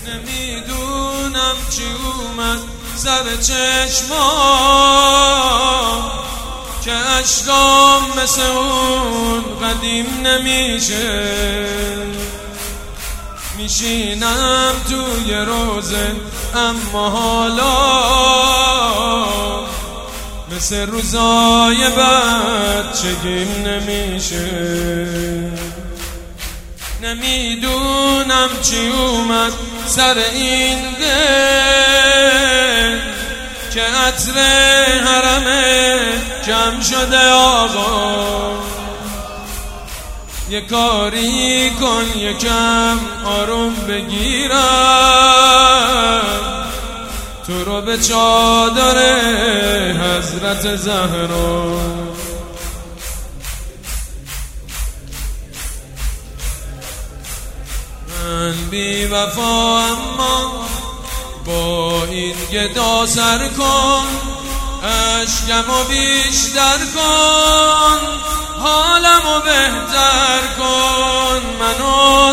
نمیدونم چی اومد سر چشمام که اشکام مثل اون قدیم نمیشه. میشینم توی روزه اما حالا مثل روزای بچگیم نمیشه. نمیدونم چی اومد سر این دل که عطر حرمه جمع شده آقا. یه کاری کن یکم آروم بگیرم تو رو به چادر حضرت زهرا. من بی وفا اما با این گدا سر کن، اشکمو بیشتر کن، حالمو بهتر کن. منو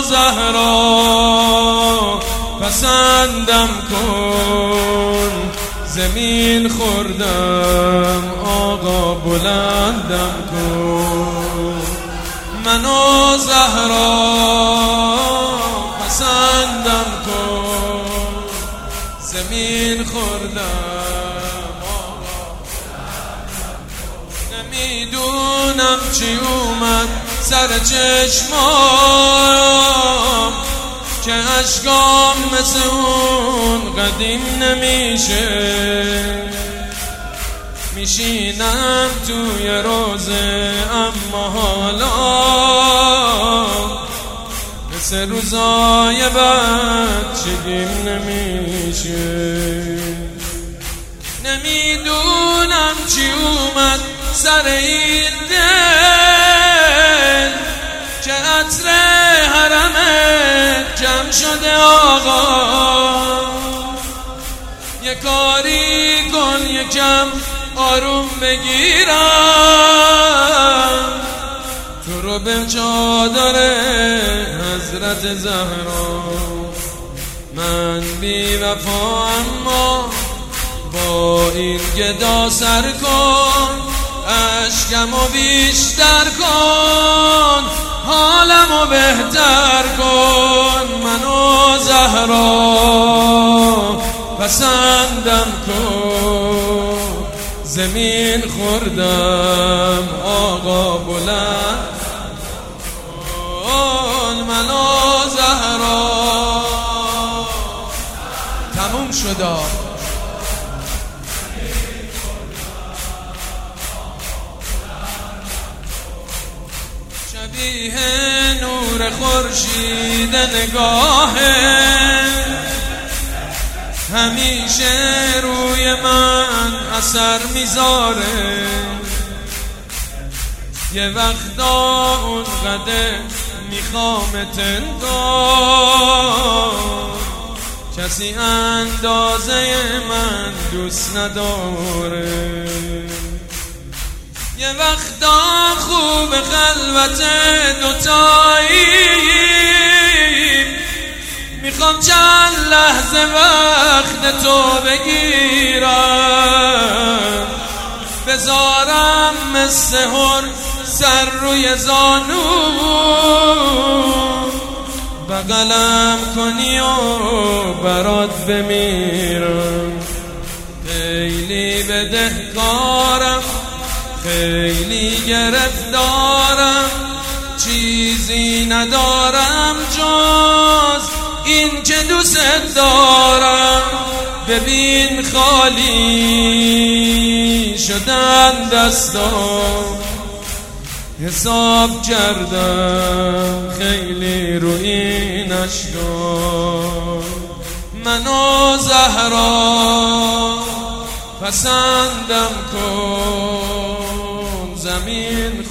زهرا پسندم کن، زمین خوردم آقا بلندم کن. منو زهرا پسندم کن، زمین خوردم آقا بلندم کن. نمیدونم چی اومد سر چشمام که اشکام مثل اون قدیم نمیشه. میشینم توی روزه اما حالا مثل روزای بچگیم نمیشه. نمیدونم چی اومد سر این دل که عطر حرمه جمع شده آقا. یه کاری کن یکم آروم بگیرم تو رو به چادر حضرت زهرا. من بی وفا اما با این گدا سر کن، اشکمو بیشتر کن، حالمو بهتر کن. منو زهرا پسندم کن، زمین خوردم آقا بلند کن. منو زهرا تموم شد. شبیه نور خورشید نگاهه همیشه روی من اثر میذاره. یه وقتا اونقدر میخوامت انگار کسی اندازه من دوست نداره. یه وقتا خوب خلوت دوتایی میخوام چند لحظه وقت تو بگیرم، بذارم مثل هر سر روی زانو بغلم کنی و برات بمیرم. خیلی بدهکارم، خیلی گرفتارم، چیزی ندارم جز این که دوست دارم. ببین خالی شدن دستام، حساب کردم خیلی رو این اشکام. منو زهرا پسندم کن، زمین